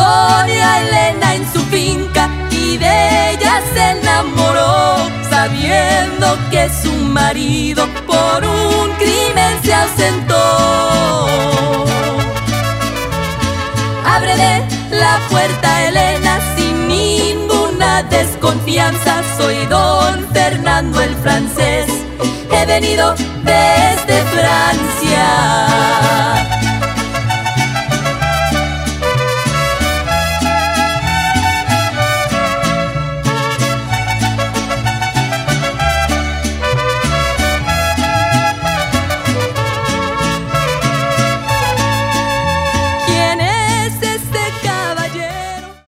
doña Elena en su finca y de ella se enamoró, sabiendo que su marido por un crimen se ausentó. Ábrele la puerta, Elena, sin ninguna desconfianza. Soy don Fernando el francés, he venido desde Francia.